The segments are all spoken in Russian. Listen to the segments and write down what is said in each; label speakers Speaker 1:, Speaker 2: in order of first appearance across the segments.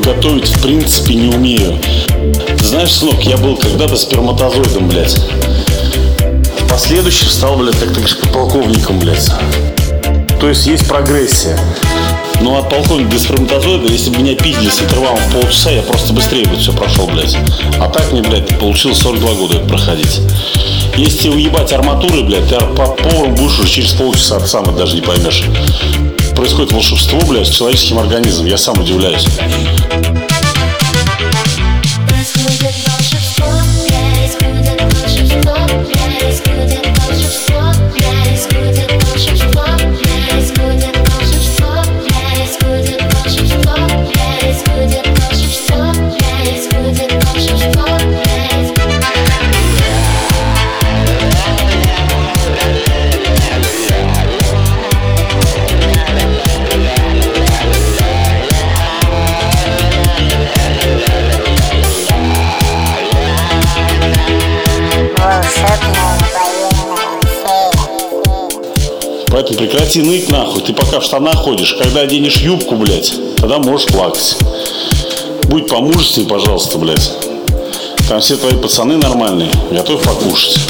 Speaker 1: готовить в принципе не умею. Ты знаешь, сынок, я был когда-то сперматозоидом, блядь. В последующем стал, блядь, как ты говоришь, полковником, блядь. То есть есть прогрессия. Но от полковника до сперматозоида, если бы меня пиздили с интервалом в полчаса, я просто быстрее бы все прошел, блядь. А так мне, блядь, получилось 42 года это проходить. Если тебе уебать арматуры, блядь, ты поваром будешь уже через полчаса, ты сам это даже не поймешь. Происходит волшебство, блядь, с человеческим организмом. Я сам удивляюсь. Поэтому прекрати ныть нахуй. Ты пока в штанах ходишь. Когда оденешь юбку, блядь, тогда можешь плакать. Будь по-мужественней, пожалуйста, блядь. Там все твои пацаны нормальные. Готовь покушать.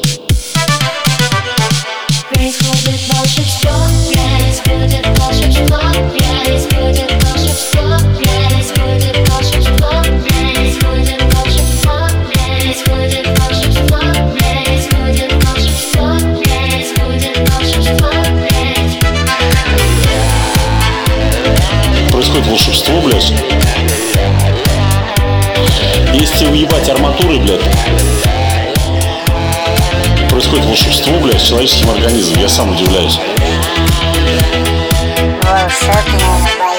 Speaker 1: Происходит волшебство, блядь. Если уебать арматуры, блядь, происходит волшебство, блядь, с человеческим организмом. Я сам удивляюсь.